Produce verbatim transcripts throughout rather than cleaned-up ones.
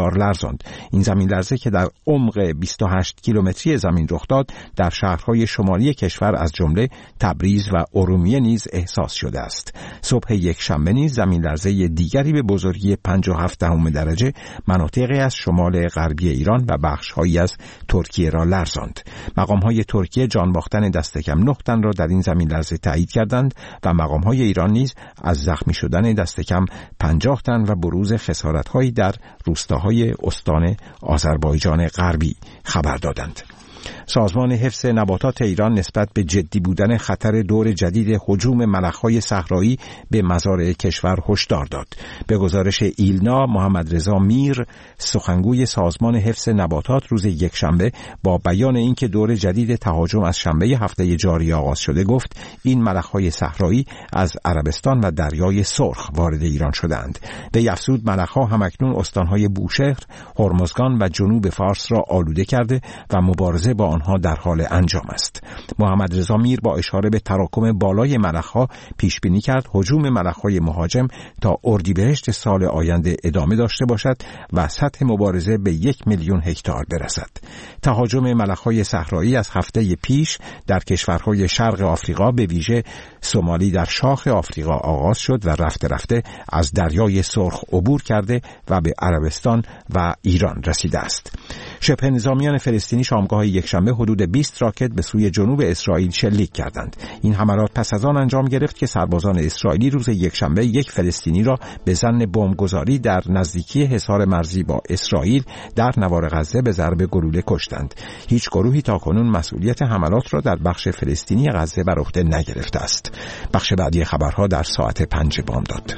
بسیار لرزاند. این زمین لرزه که در عمق بیست و هشت کیلومتری زمین رخ داد در شهرهای شمالی کشور از جمله تبریز و ارومیه نیز احساس شده است. صبح یک شنبه نیز زمین لرزه دیگری به بزرگی پنج و هفت دهم درجه مناطقی از شمال غربی ایران و بخش‌هایی از ترکیه را لرزاند. مقام‌های ترکیه جان باختن دست کم نه تن را در این زمین لرزه تایید کردند و مقام‌های ایران نیز از زخمی شدن دست کم پنجاه تن و بروز خسارت‌هایی در روستاهای استان آذربایجان غربی خبر دادند. سازمان حفظ نباتات ایران نسبت به جدی بودن خطر دور جدید هجوم ملخ‌های صحرایی به مزارع کشور هشدار داد. به گزارش ایلنا، محمد رضا میر، سخنگوی سازمان حفظ نباتات روز یکشنبه با بیان اینکه دور جدید تهاجم از شنبه هفته جاری آغاز شده گفت این ملخ‌های صحرایی از عربستان و دریای سرخ وارد ایران شدند. به افزود ملخ‌ها همکنون استان‌های بوشهر، هرمزگان و جنوب فارس را آلوده کرده و مبارزه با آنها در حال انجام است. محمد رضا میر با اشاره به تراکم بالای ملخ‌ها پیش بینی کرد هجوم ملخ‌های مهاجم تا اردیبهشت سال آینده ادامه داشته باشد و سطح مبارزه به یک میلیون هکتار برسد. تهاجم ملخ‌های صحرایی از هفته پیش در کشورهای شرق آفریقا به ویژه سومالی در شاخ آفریقا آغاز شد و رفته رفته از دریای سرخ عبور کرده و به عربستان و ایران رسیده است. شبه نظامیان فلسطینی شامگاه یکشنبه حدود بیست راکت به سوی جنوب اسرائیل شلیک کردند. این حملات پس از آن انجام گرفت که سربازان اسرائیلی روز یکشنبه یک فلسطینی را به ظن بمبگذاری در نزدیکی حصار مرزی با اسرائیل در نوار غزه به ضرب گلوله کشتند. هیچ گروهی تاکنون مسئولیت حملات را در بخش فلسطینی غزه بر عهده نگرفته است. بخش بعدی خبرها در ساعت پنج بامداد.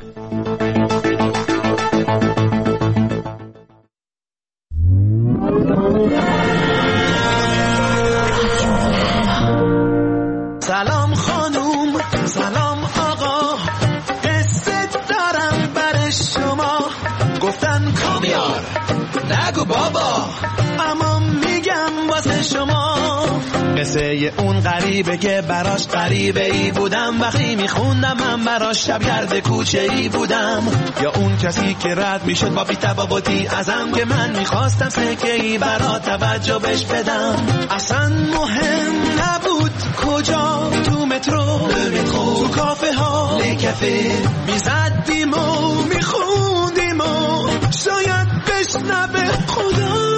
سلام خانوم، سلام آقا، قصه دارم برای شما. گفتن کامیار نگو بابا، اما میگم واسه شما. قصه اون غریبه که براش غریبه ای بودم وقتی میخوندم، من براش شبگرد کوچه ای بودم. یا اون کسی که رد میشد با بی‌تفاوتی ازم که من میخواستم سکه ای برا توجه بش بدم. اصلا مهم نبود کجا، تو مترو، تو کافه ها، لکفه میزدیم و میخوندیم و شاید بشنبه خدا.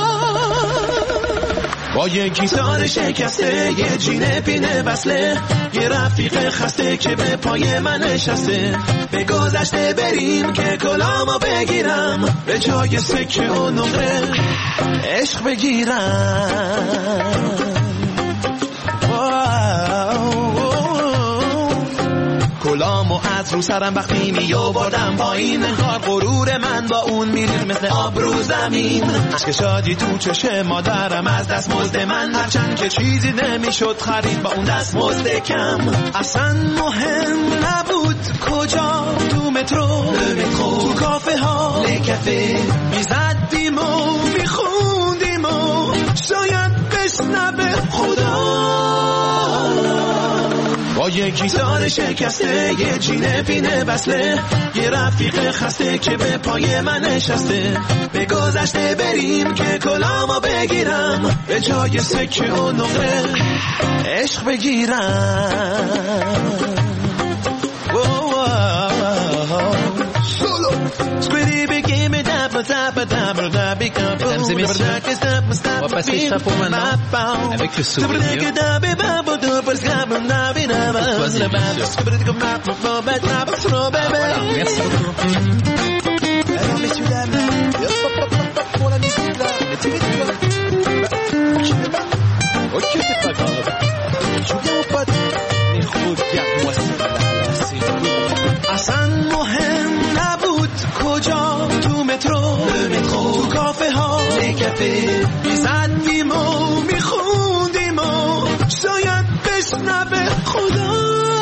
با یه گیتار شکسته، یه جینه پینه بسله، یه رفیق خسته که به پای من نشسته. به گذشته بریم که کلامو بگیرم، به جای سکه و نقره عشق بگیرم. کلامو از رو سرم وقتی می آوردم پایین، انگار غرور من با اون میرید مثل آب رو زمین. عشق شادی تو چشم مادرم از دست مزد من، هرچند که چیزی نمیشد خرید با اون دست مزد کم. اصلا مهم نبود کجا، تو مترو، تو کافه ها، لکفه میزدیم و میخوندیم و شاید بشنبه خدا. با یه گیتار شکسته، یه جینه پینه بسله، یه رفیق خسته که به پای من نشسته. به گذشته بریم که کلامو بگیرم، به جای سکه و نقره عشق بگیرم. Mesdames et messieurs, on va passer ça pour maintenant avec le souvenir. Voilà, merci beaucoup. Alors messieurs dames, pour la musique là, mettez-les là. Ok, c'est pas grave. Je viens mon pote. Mais regarde-moi ça là, c'est beau. Asan mohem nabud koja tu metro, metro tu kafe ha, lekafe میزدیم و میخوندیم و شاید بشنبه خدا.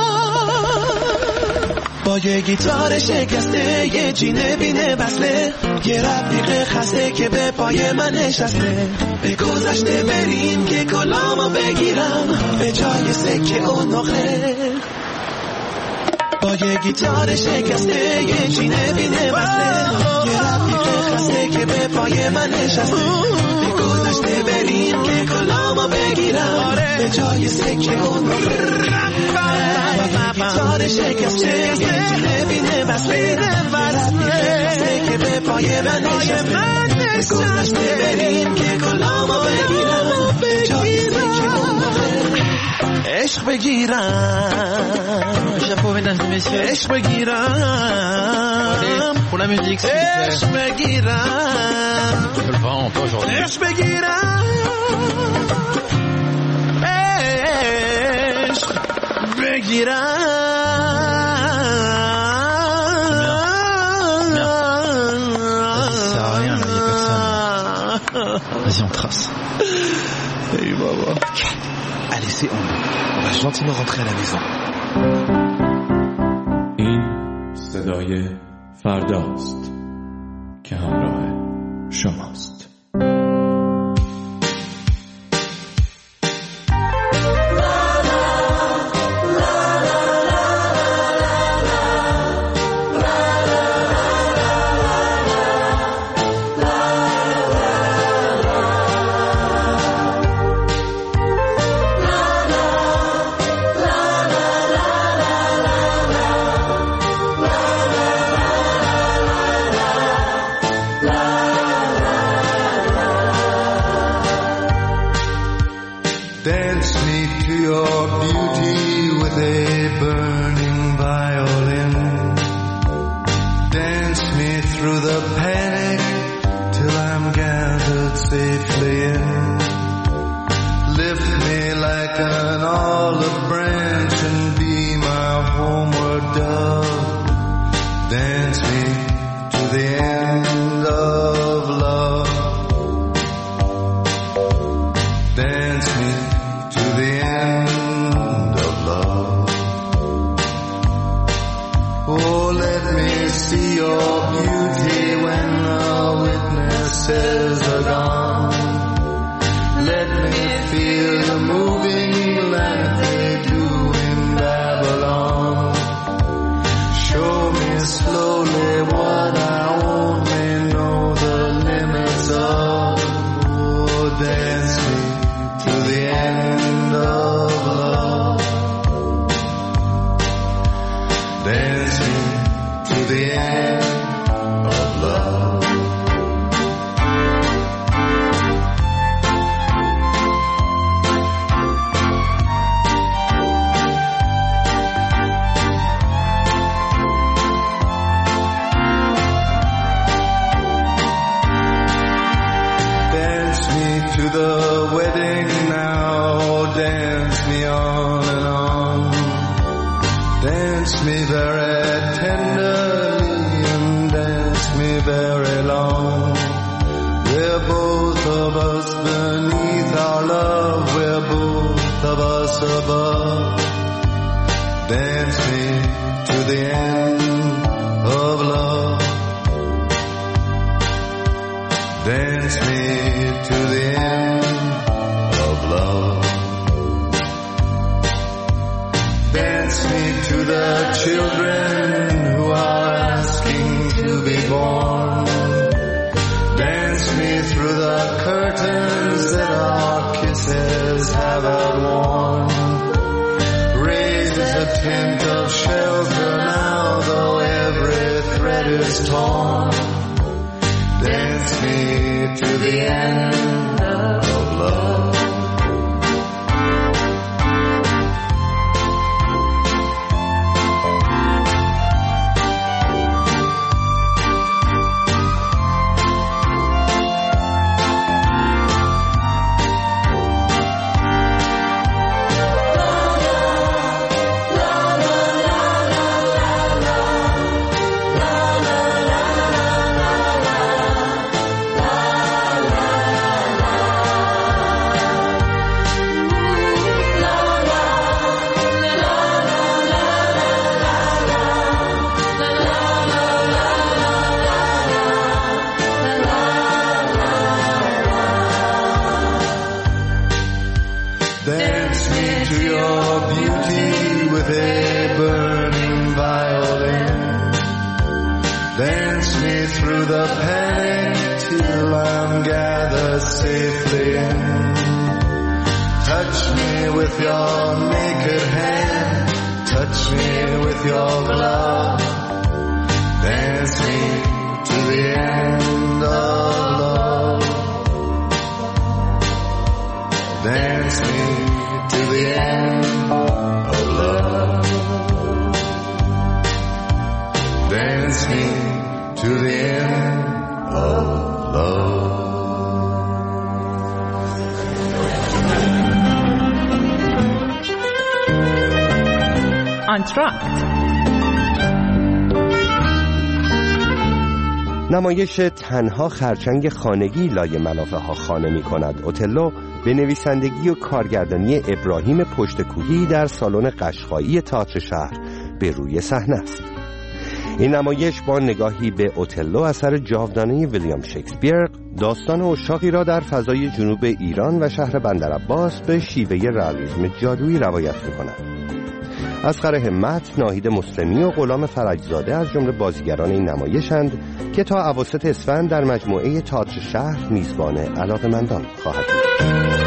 با یه گیتار شکسته، یه جینه بینه بسله، یه رفیق خسته که به پای من نشسته. به گذشته بریم که کلامو بگیرم، به جای سکه و نقره با یه گیتار شکسته یه چینه بینه بسته یه رفیق خسته که به پای من نشسته به گذشته بریم که کلامو بگیرم به جای سکه اون رو گیتار شکسته یه چینه بینه بسته یه رفیق خسته که به پای من نشسته به گذشته بریم که کلامو بگیرم به جای سکه اون رو عشق بگیرم chapeau mesdames et messieurs عشق بگیرم pour la musique s'il vous plaît عشق بگیرم je le vends pas aujourd'hui عشق بگیرم عشق بگیرم ça sert à rien là, y a personne vas-y on trace hey baba allez c'est on on va gentiment rentrer à la maison این صدای فرداست که همراه شماست. Dance me to your beauty with a burning violin. Dance me through the panic till I'm gathered safely in. Lift me like an olive branch and be my homeward dove. Dance me to the end of love. Dance me to the end of love. Oh, let me see your beauty when the witnesses are gone. Let me feel you moving like they do in Babylon. Show me slowly what I only know the limits of. Oh, dance me to the end of love. Dance me to the end of love. Dance me to the wedding now, dance me on and on. Dance me very tenderly and dance me very long. We're both of us beneath our love, we're both of us above. Dance me to the end of love. Dance me to the end of love. Dance me to the children who are asking to be born. Dance me through the curtains that our kisses have outworn. Raise a tent of shelter now, though every thread is torn. Dance me to the end of love. the panic till I'm gathered safely in. Touch me with your naked hand, touch me with your glove, dance me to the end of love, dance me to the end of love, dance me to the end of love. انتراکت نمایش تنها خرچنگ خانگی لای ملافه ها خانه می کند اوتلو به نویسندگی و کارگردانی ابراهیم پشتکوهی در سالن قشقایی تئاتر شهر به روی صحنه است. این نمایش با نگاهی به اوتلو اثر جاودانه ویلیام شکسپیر داستان عشاقی را در فضای جنوب ایران و شهر بندرعباس به شیوه رئالیسم جادویی روایت می کند. اصغر همت، ناهید مسلمی و غلام فرجزاده از جمله بازیگران این نمایشند که تا اواسط اسفند در مجموعه تئاتر شهر میزبان علاقه‌مندان خواهد بود.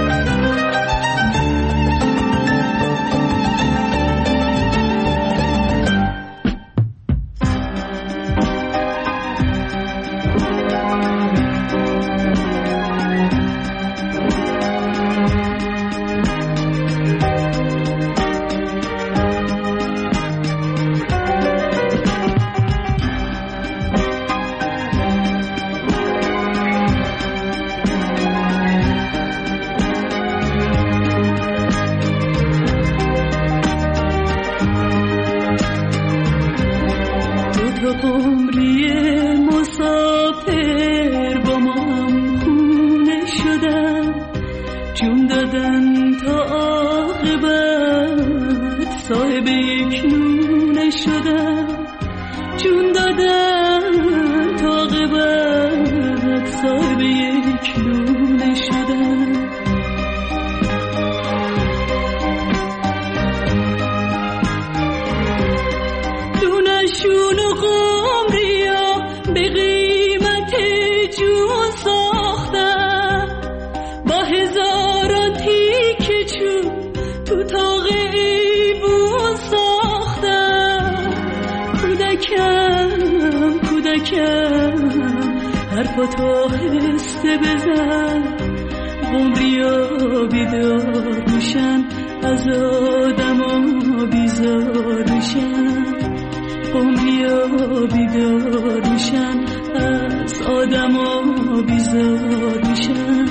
حرفا تو هسته بزن قمریا بیدار میشن از آدم ها بیزار میشن قمریا بیدار میشن از آدم ها بیزار میشن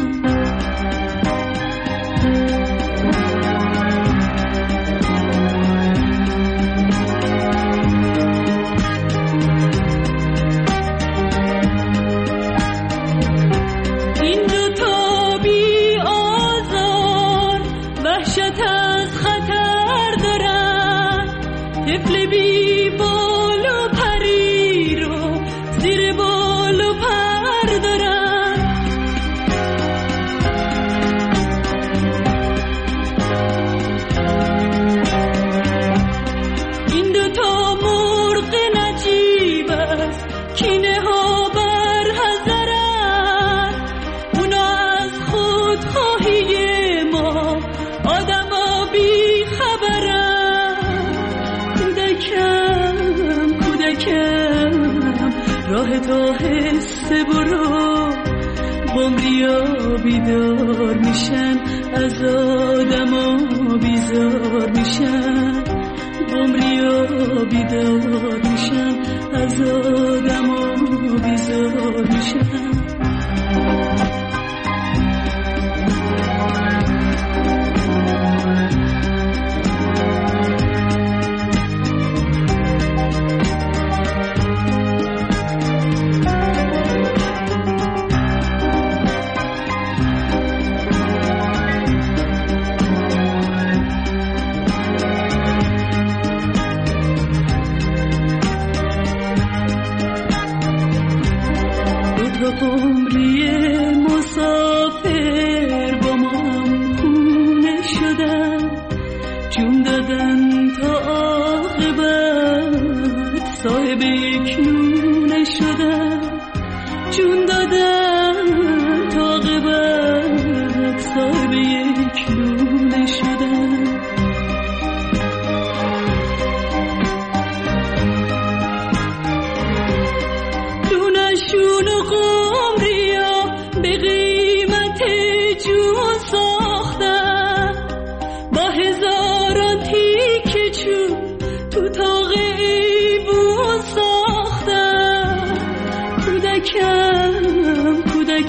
راه تو هسته برو قمریا بیدار میشن از آدم ها بیزار میشن قمریا بیدار میشن از آدم ها بیزار میشن عمری مسافر با ما هم خونه شدن جون دادن تا عاقبت صاحب یک نونه شدن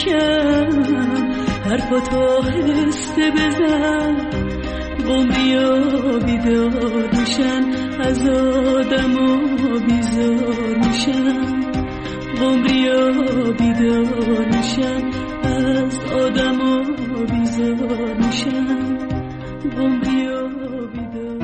بشکن، حرفاتو آهسته بزن، قمریا بیدار میشن، از آدما بیزار میشن، قمریا بیدار میشن، از آدما بیزار میشن، قمریا بیدار.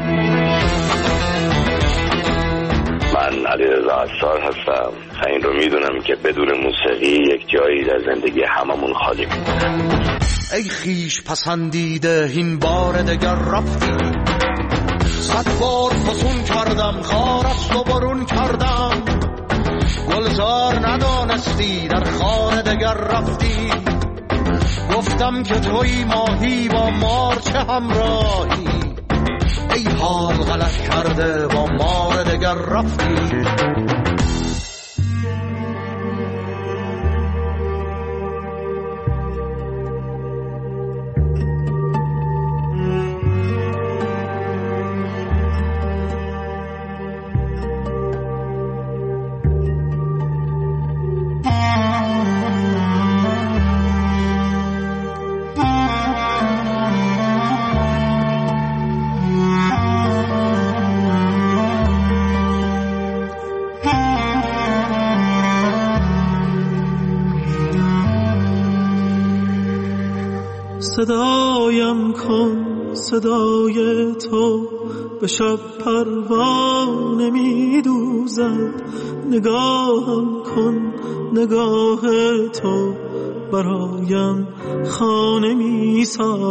من علیرضا عصار هستم. این رو میدونم که بدون موسیقی یک جایی در زندگی هممون خالی میمونه. ای خیش پسندیده این بار دگر رفتی، صد بار فسون کردم خارست و برون کردم، گلزار ندانستی در خانه دگر رفتی، گفتم که توی ماهی با مار چه همراهی، ای حال غلط کرده با مار دگر رفتی. صدایم کن صدای تو به شب پروانه می دوزد، نگاهم کن نگاه تو برایم خانه می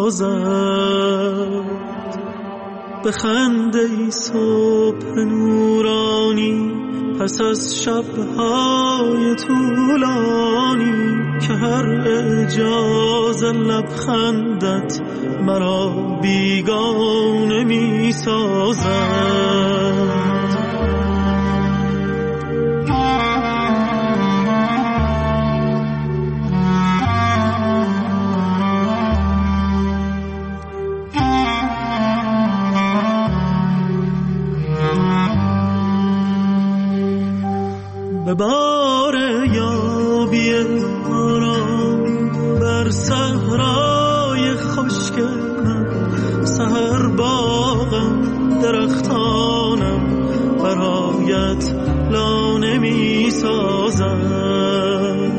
سازد، به خنده صبح نورانی پس از شبهای طولانی، که هر اعجاز لبخندت مرا بیگانه می سازد. به بار یابی آرام بر صحرای خشک من، سحر باغم درختانم برایت لانه می سازد،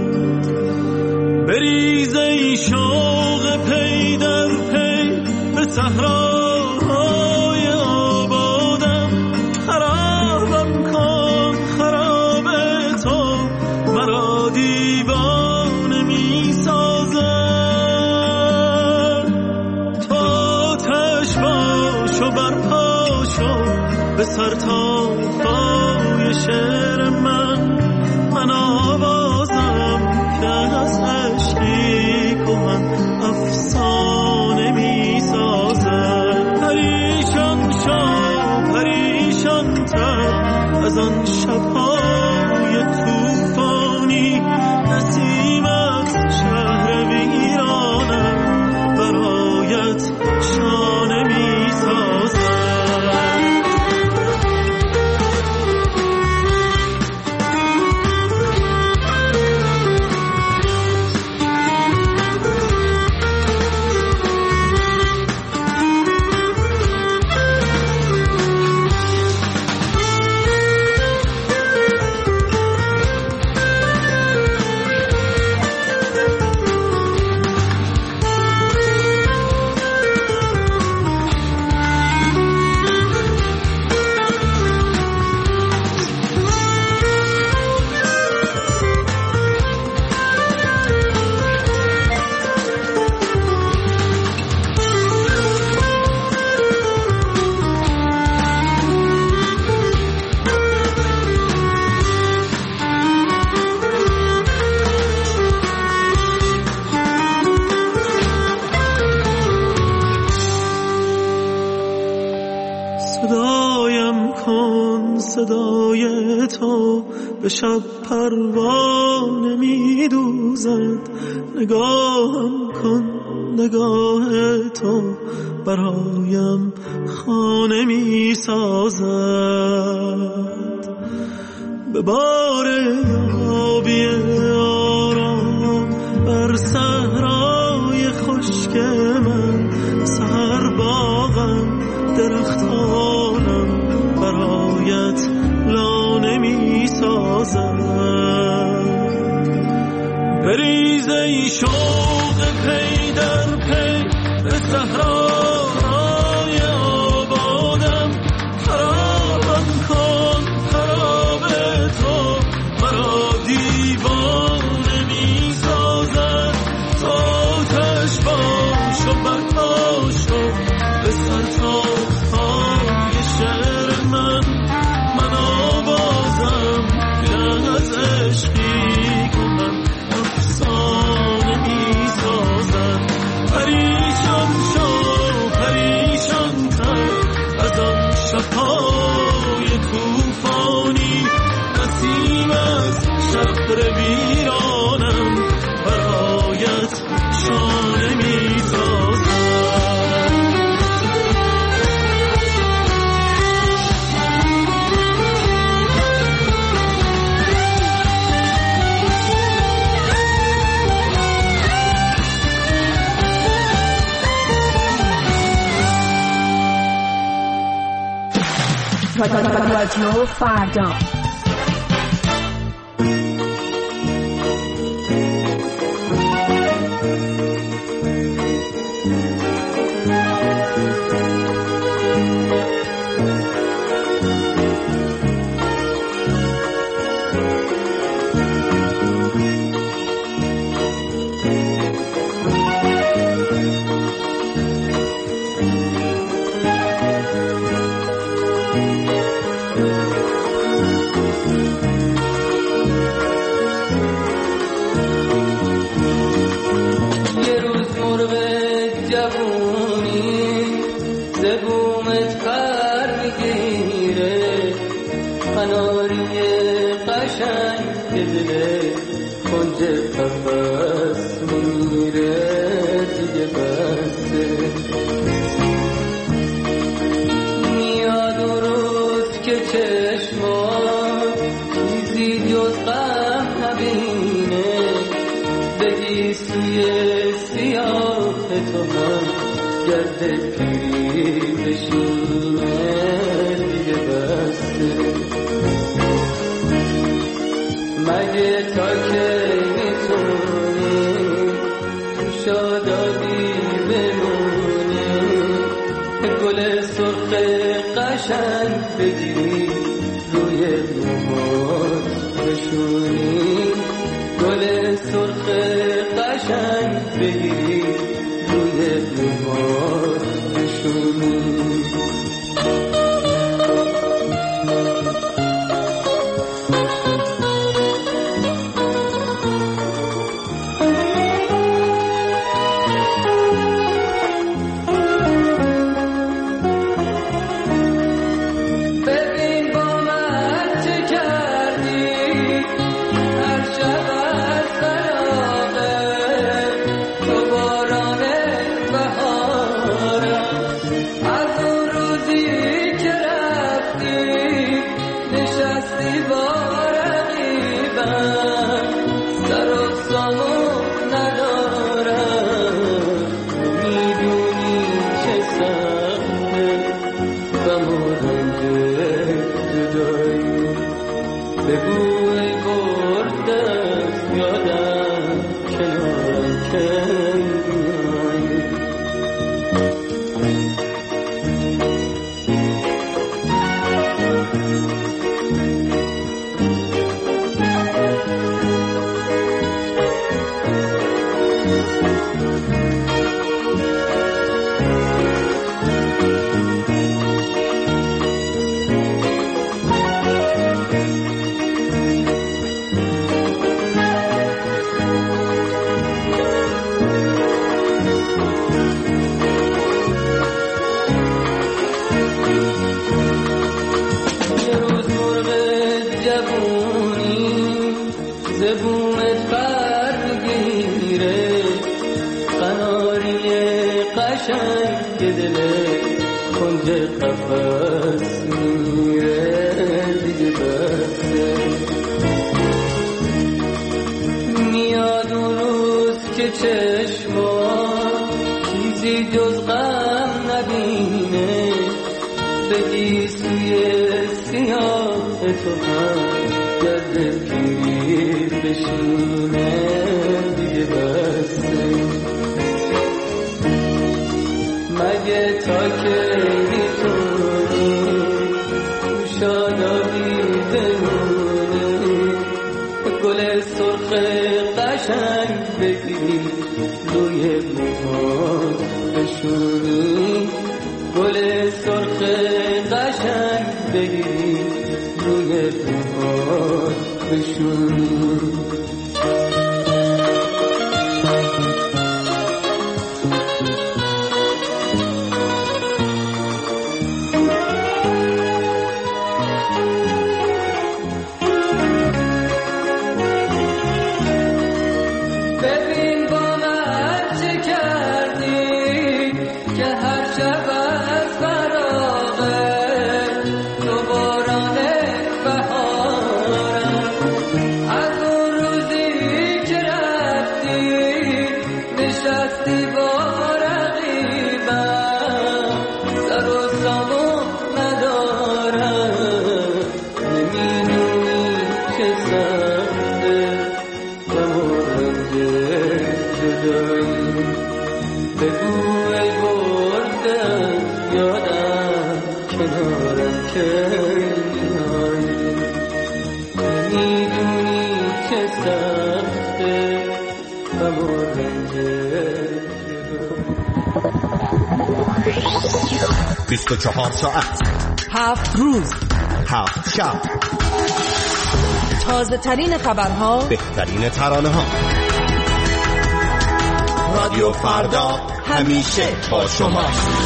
بریز ای شوق پی در پی به صحراهای آبادم، خرابم کن خراب تو مرا دیوانه می سازد، تو آتش باش و برپا شو به سر تا پای شعر من، من آوازم که از عشقی کهن افسانه می سازد، پریشان شو پریشان تر از آن شبهای طوفانی، نسیم از شهر ویرانم برایت شانه می سازد. صدایم کن صدای تو به شب پروانه می دوزد، نگاهم کن نگاه تو برایم خانه می سازد، به بار یابی آرام بر در صحرای خشک من، سحر باغم درختانم برایت لانه می سازم. بریز ای شوق پی در پی به صحرای آبادم، خرابم کن خراب تو مرا دیوانه می سازد. تا آتش باش و برپا شو به سرطاقهای شعر من، من آوازم که از عشقی کنم افسانه می سازد. پریشان شو پریشان تر از آن شبهای توفانی، نسیم از شهر ویرانم برایت شانه می سازد. رادیو فردا. چشمان چیزی جز غم نبینه، بگی سوی سیاه تو هم گرد پیر بشینه دیگه بسته. مگه تا که میتونی شادابی بمونی، گل سرخ قشنگ بگی روی موهات بشونی، گل سرخ قشنگ بگی روی موهات بشونی. بیست و چهار ساعت، هفت روز، هفت شب، تازه ترین خبرها، بهترین ترانه ها. رادیو فردا همیشه با شما.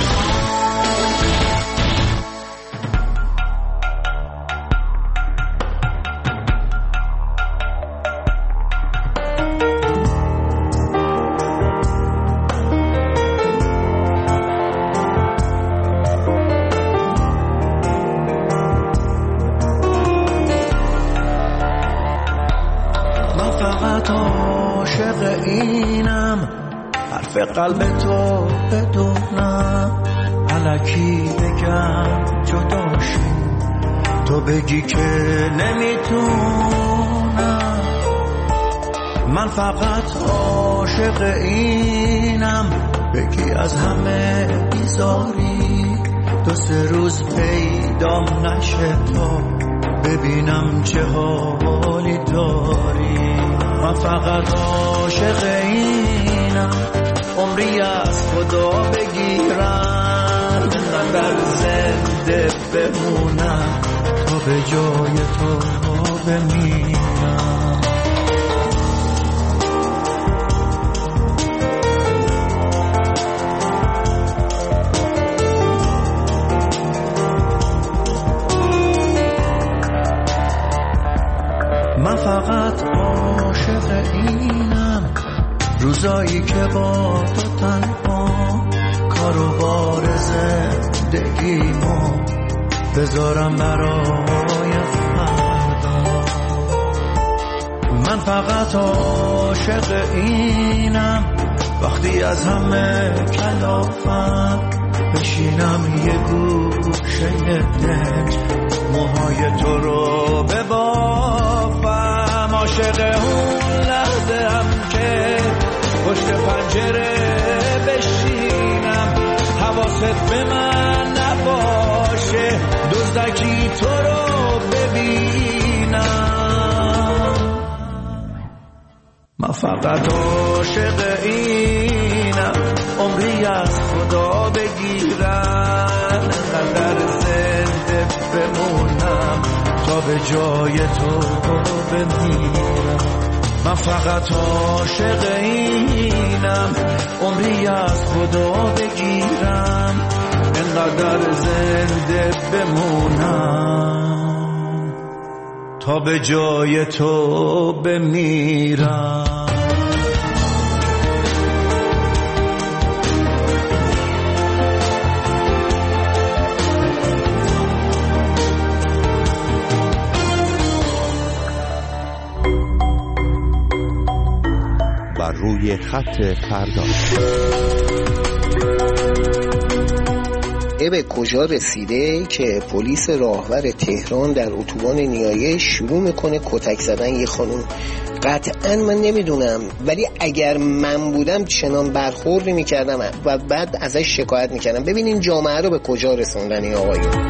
قلب تو بدونم الکی بگم جداشی، تو بگی که نمیتونم. من فقط عاشق اینم بگی از همه بیزاری، دو سه روز پیدام نشه تا ببینم چه حالی داری. من فقط عاشق اینم عمری از خدا بگیرم، قدر زنده بمونم تا به جای تو بمیرم. من فقط عاشق اینم روزایی که با تو تنها کارو بار زندگیمو بذارم برای فردا. من فقط عاشق اینم وقتی از همه کلافم بشینم یه گوشه دنج موهای تو رو ببافم. عاشق اون لحظه هم که پشت پنجره بشینم حواست به من نباشه دزدکی تو رو ببینم. من فقط عاشق اینم عمری از خدا بگیرم، قدر زنده بمونم تا به جای تو بمیرم. من فقط عاشق اینم عمری از خدا بگیرم، انقدر زنده بمونم تا به جای تو بمیرم. روی صدای خط فردا. به کجا رسیده که پلیس راهور تهران در اتوبان نیایه شروع میکنه کتک زدن یه خانوم؟ قطعا من نمیدونم، ولی اگر من بودم چنان برخوردی میکردم و بعد ازش شکایت میکردم. ببینین جامعه رو به کجا رسوندن این آقایون.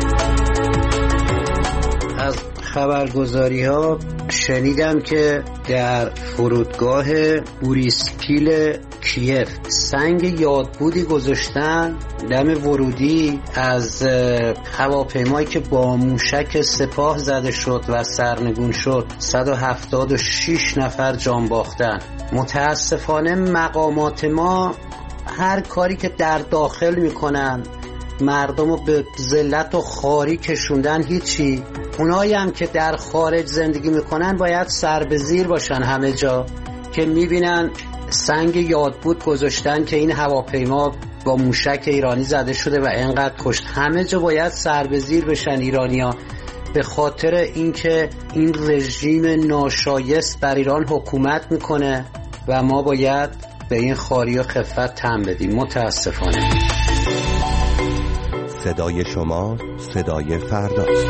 از خبرگزاری ها شنیدم که در فرودگاه بوریسپیل کیف سنگ یادبودی گذاشتن دم ورودی از هواپیمایی که با موشک سپاه زده شد و سرنگون شد. صد و هفتاد و شش نفر جان باختن. متاسفانه مقامات ما هر کاری که در داخل میکنن مردم رو به ذلت و خواری کشوندن هیچی. اونایی هم که در خارج زندگی میکنن باید سر به زیر باشن همه جا که میبینن سنگ یادبود گذاشتن که این هواپیما با موشک ایرانی زده شده و اینقدر کشت. همه جا باید سر به زیر بشن ایرانیا، به خاطر اینکه این رژیم ناشایست بر ایران حکومت میکنه و ما باید به این خواری و خفت تن بدیم. متاسفانه. صدای شما صدای فرداست.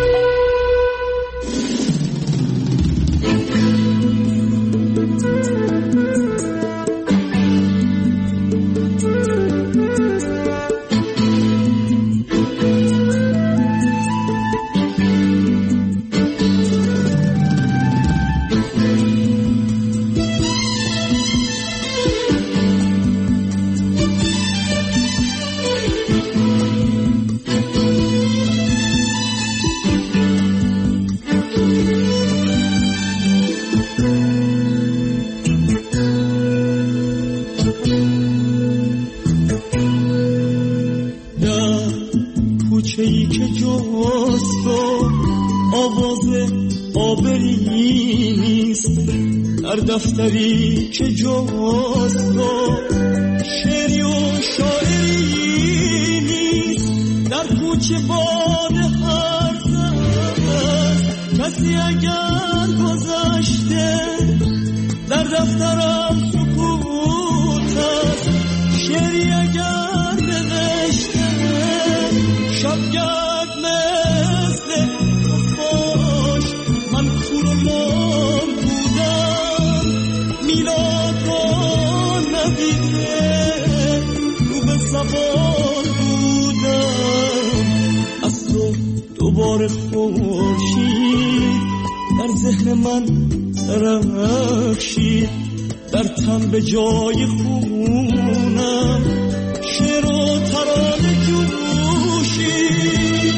دفتری که جاست و شعری و شاعری نیست، در کوچه باد حرف است کسی اگر گذشته، در دفترم سکوت است شعری اگر نوشته، شبگرد مثل خفاش من کور لام بودم، میلاد را ندیده رو به زبان بودم، از تو دوباره خورشید در ذهن من درخشید، در تن به جای خونم شعر و ترانه جوشید.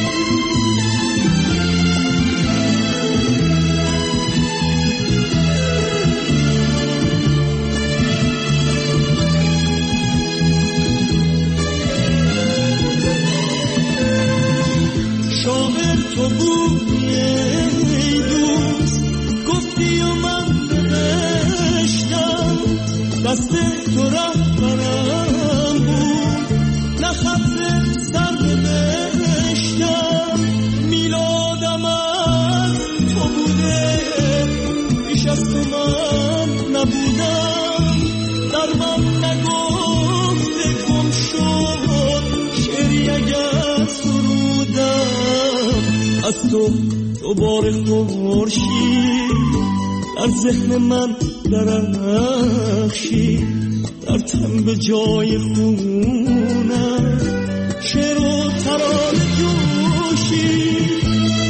شاعر تو بودی ای دوست، گفتی و من نوشتم، دست تو رهبرم بود، نه خط سر نوشتم، میلادم از تو بوده، پیش از تو من نبودم، در من نگفته گم شد شعری اگر سرودم، از تو دوباره خورشید در ذهن من درخشید، در تن به جای خونم شعر و ترانه جوشید.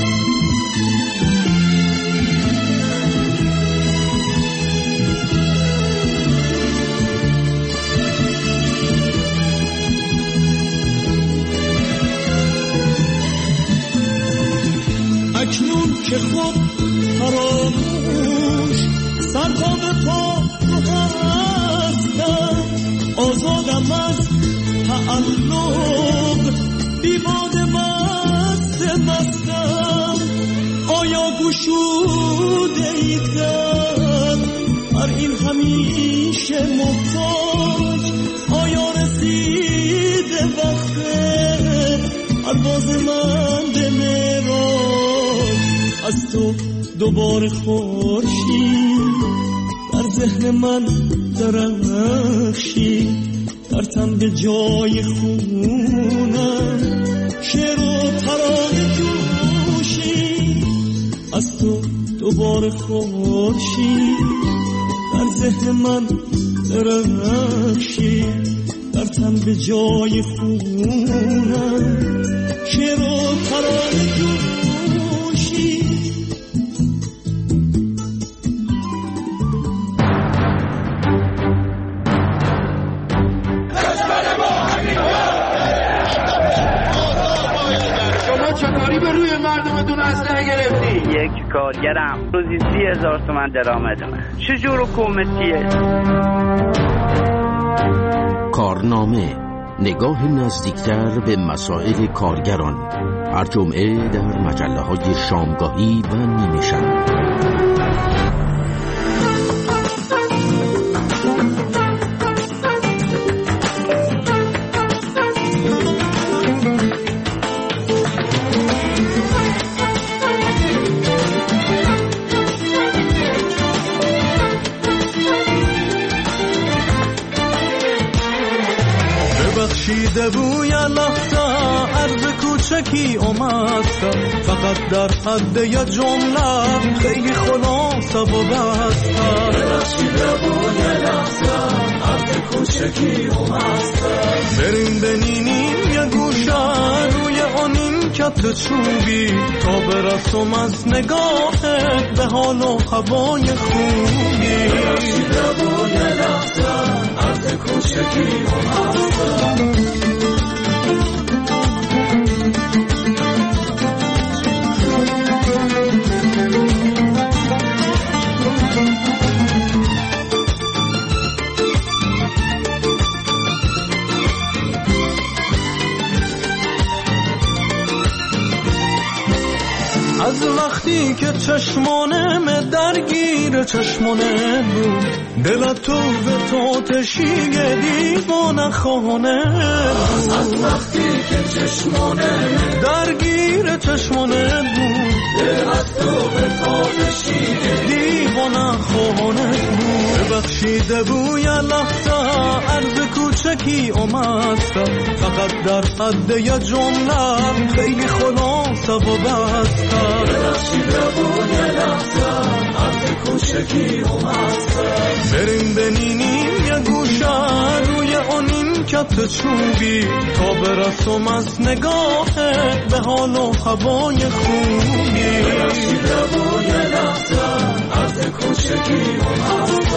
اکنون که خود فراموش سر تا به پا تو هستم، آزادم از تعلق بی باد مست مستم، آیا گشوده ایدن هر این همیشه محتاج، آیا رسیده وقت پرواز من به معراج، از تو دوباره خورشید در ذهن من درخشی در تن به جای خونم، شعر و ترانه جوشی از تو دوباره خورشید در ذهن من درخشی در تن به جای خونم، شعر و ترانه جوشی. شما چطوری به روی مردمتون اسلحه گرفتی؟ یک کارگرم روزی سی هزار تومن درآمدمه. چجور حکومتیه؟ کارنامه، نگاه نزدیکتر به مسائل کارگران، هر جمعه در مجله های شامگاهی و نیمه شب. بخشیده بوی لحظه عرض کوچکی اومد، فقط در حد یه جمله خیلی خلاصه و بسته. بخشیده بوی لحظه عرض کوچکی اومد، بریم بنینیم یه گوشه روی آنین کت چوبی تا برسم از نگاهت به حال و هوای خوبی. بخشیده بوی لحظه عرض کوچکی اومد. از وقتی که چشمانم درگیر چشمانه بود، دل تو به تو تشیگه دیوانه خانه بود. از وقتی که چشمانم درگیر چشمانه بود، دل تو به تو تشیگه دیوانه خانه بود. ببخشیده بوی لحظه عرض کوچکی اومد، فقط در حد یه جمله خیلی خلاصه و بسته. ببخشیده بوی لحظه عرض کوچکی اومد، بریم بنینیم یه گوشه روی آنین کت چوبی تا برسم از نگاهت به حال و هوای خوبی. ببخشیده بوی لحظه عرض کوچکی اومد.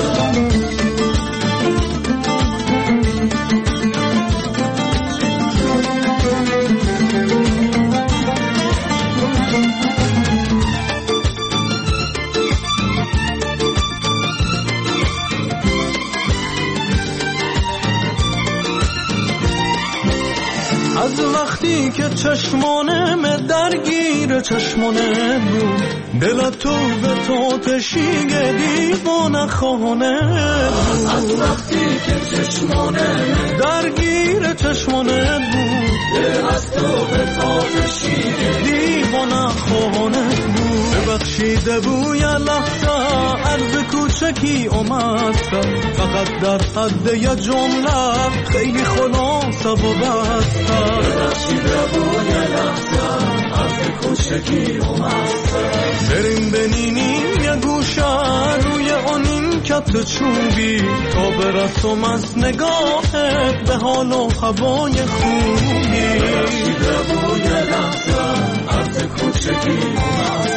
از وقتی که چشمانم درگیر چشمانه بود، دل تو به تو تشیگه دیوانه خانه بود. از وقتی که چشمانم درگیر چشمانه بود، دل تو به تو تشیگه دیوانه خانه بود. ببخشیده بوی لحظه عرض کوچکی اومد، فقط در حد یه جمله خیلی خلاصه و بسته. ببخشیده بوی لحظه عرض کوچکی اومد، بریم بنینیم یه گوشه روی آنین کت چوبی تا برسم از نگاهت به حال و هوای خوبی. ببخشیده بوی لحظه عرض کوچکی اومد.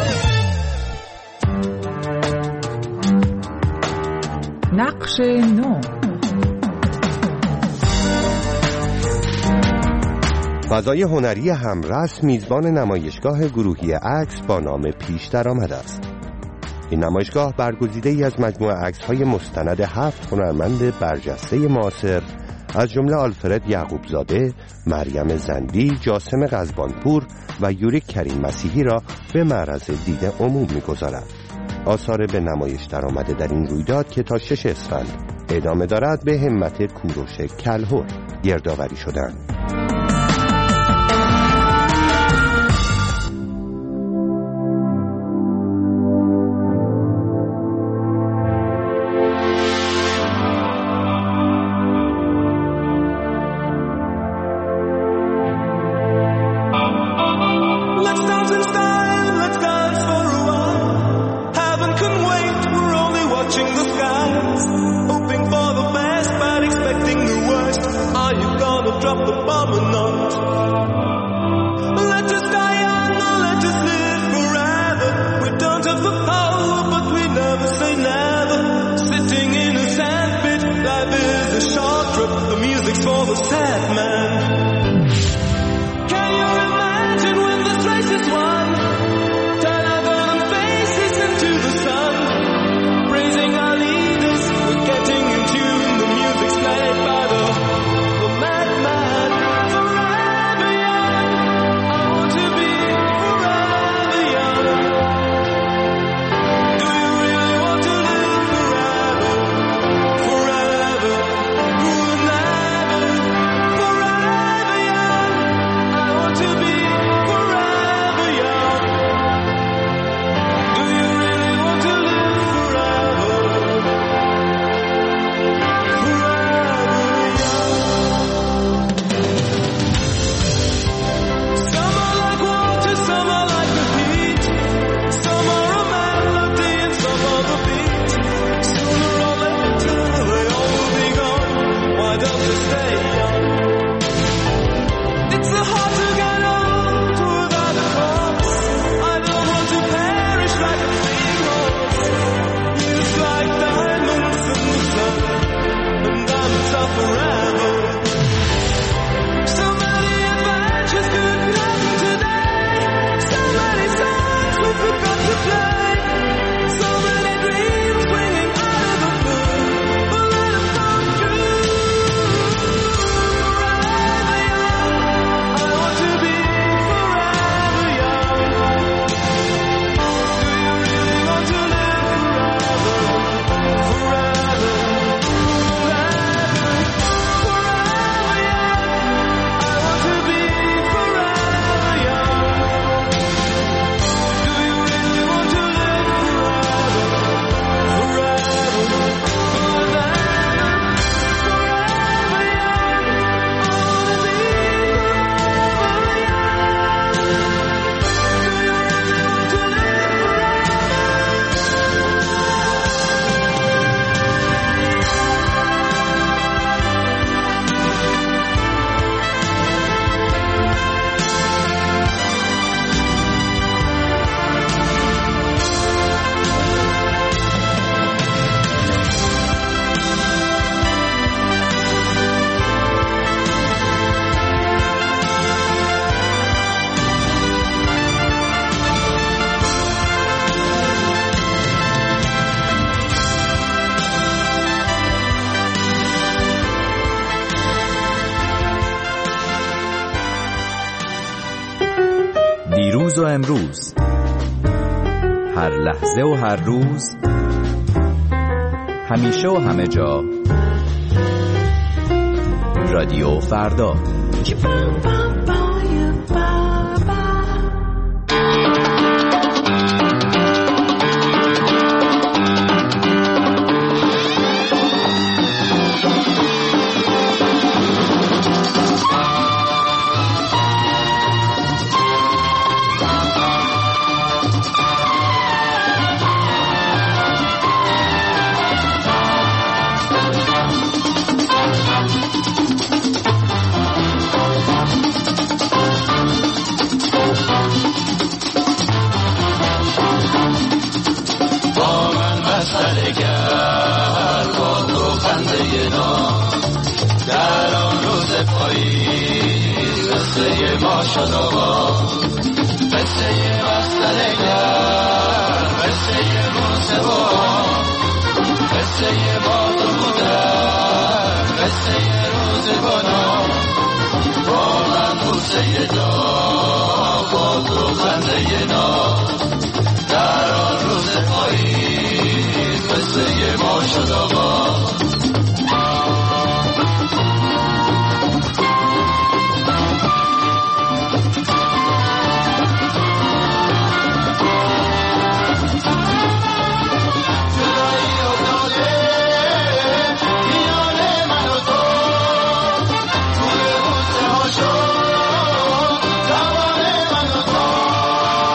نقش نو. فضای هنری همرس میزبان نمایشگاه گروهی عکس با نام پیش درآمد است. این نمایشگاه برگزیده ای از مجموعه عکس‌های مستند هفت هنرمند برجسته معاصر از جمله آلفرد یعقوبزاده، مریم زندی، جاسم قزبانپور و یوریک کریم مسیحی را به معرض دید عموم می‌گذارد. آثار به نمایش درآمده در این رویداد که تا شش اسفند ادامه دارد به همت کوروش کلهر گردآوری شدند. drop the bomb or not. Let us die young or let us live forever. We don't have the power, but we never say never. Sitting in a sandpit, life is a short trip. The music's for the sad man. Can you imagine when this race is won? Turn our golden faces into the sun. Praising our leaders, we're getting in tune. The music's played by the, the madman. Forever young, I want to be forever young. Do you really want to live forever? Forever, forever, forever young. I want to be forever young. Do you really want to live forever? Forever young. Some are like water, some are like the heat. Some are a melody and some are the beat. Sooner or later they all will be gone. Why don't they stay young? It's so hard to get old without a cause. I don't want to perish like a fleeing horse. It's like diamonds in the sun, and diamonds are forever. So many adventures could happen today. So many songs we forgot to play. So many dreams swinging out of the blue. But let them come true. Forever young, I want to be forever young. Do you really want to live forever? Forever, forever, forever young. I want to be forever young. Do you really want to live forever? Forever, forever, forever young. I want to be forever young. Do you really want to live دیروز و امروز، هر لحظه و هر روز، همیشه و همه جا، رادیو فردا.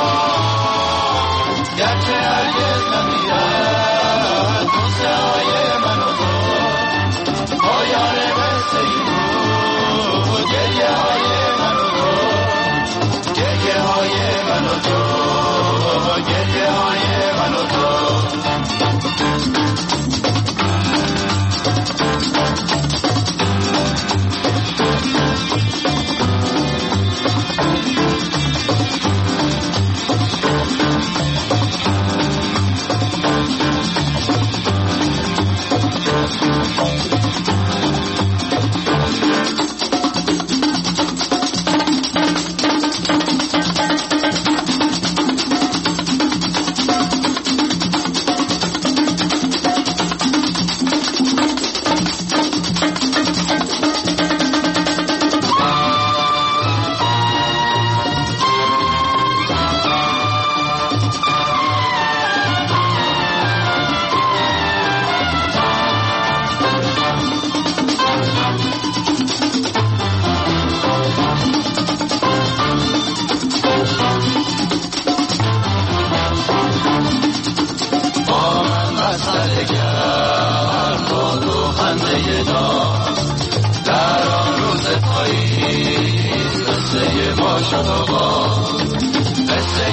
گرچه هرگز نمیرد تو سایه شد آقا قصه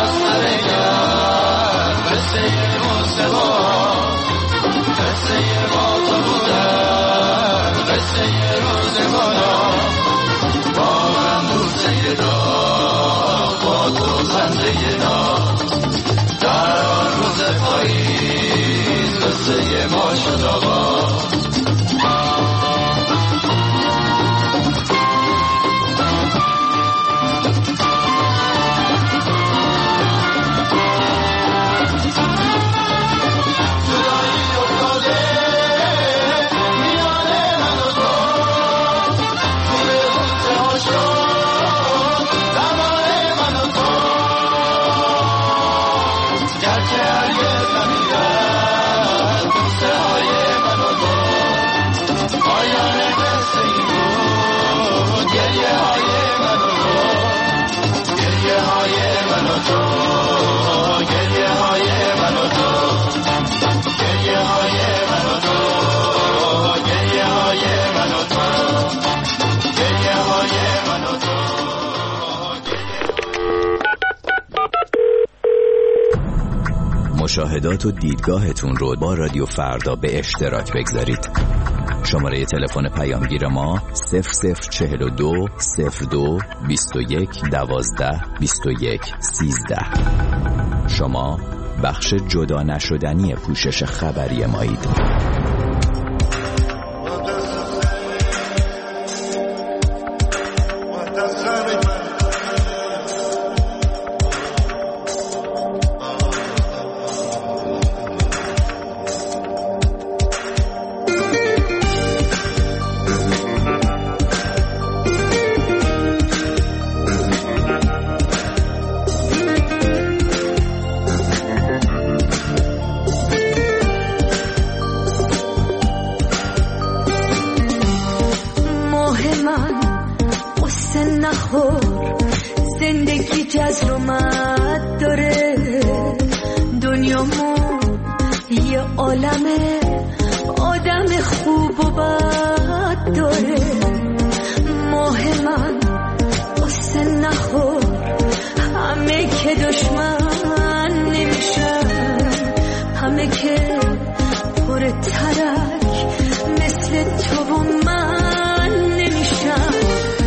بسترگر قصه مصطفی قصه با تو بودن قصه روزگارا با من بوسه داغ با تو خنده داغ در آن روز پاییز قصه ما شد آقا مشاهدات و دیدگاهتون رو با رادیو فردا به اشتراک بگذارید. شماره تلفن پیامگیر ما صفر صفر چهل و دو صفر دو بیست و یک دوازده بیست و یک سیزده. شما بخش جدا نشدنی پوشش خبری مایید. زندگی جذب اومد داره دنیامون یه عالمه آدم خوب و بد داره ماه من قصه نخور همه که دشمن نمیشن همه که پر ترک مثل تو و من نمیشن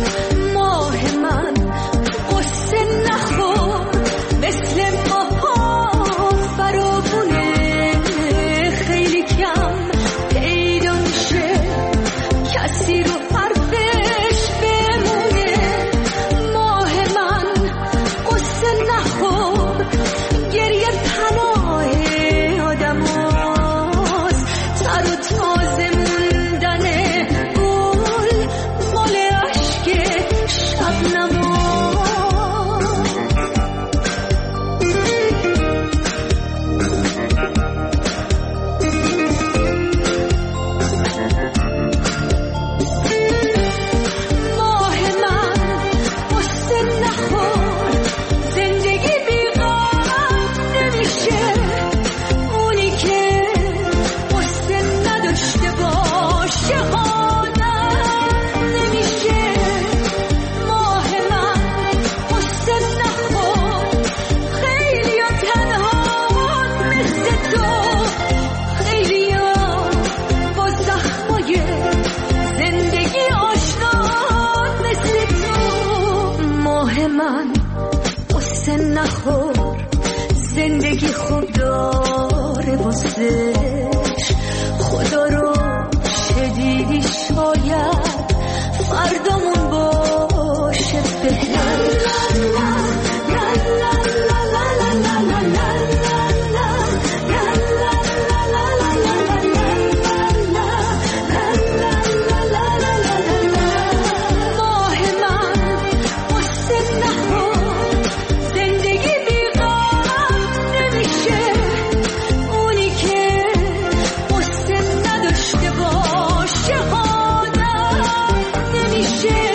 زندگی خوب داره واسش خدا رو شدیدی شاید فردامون باشه بهتر نمیشه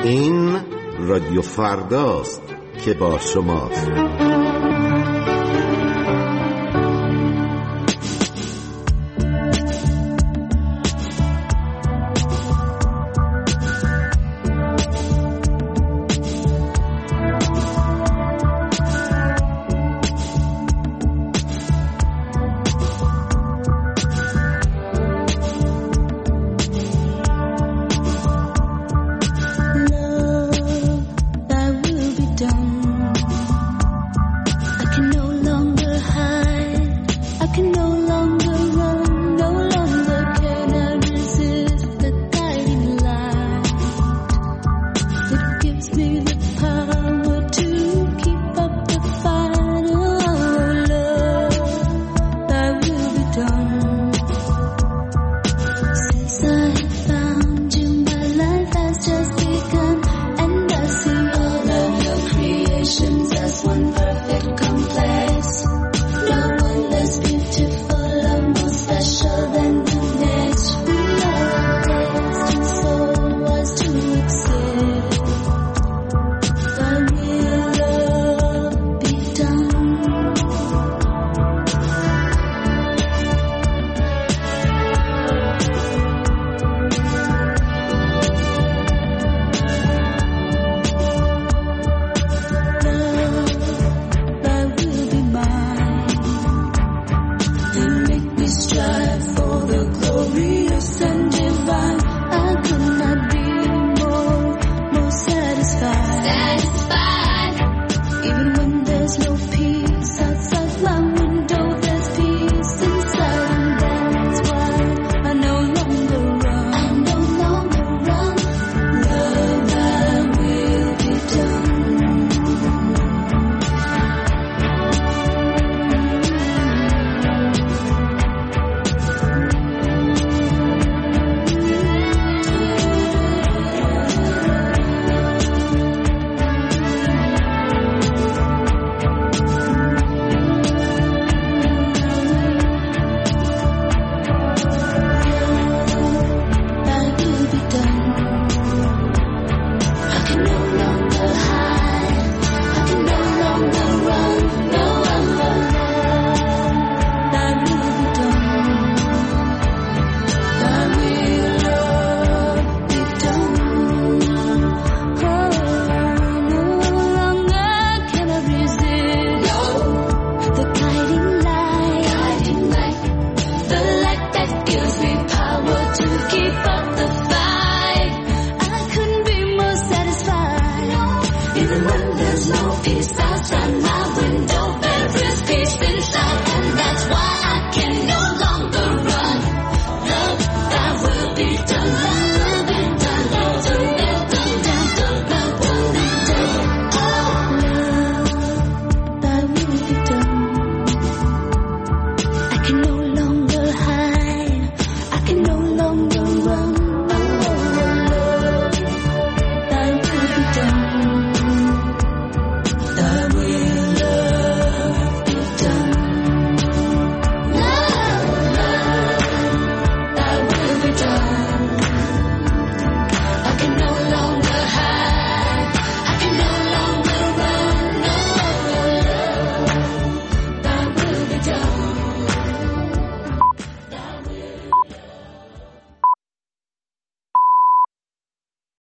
این رادیو فرداست که با شماست.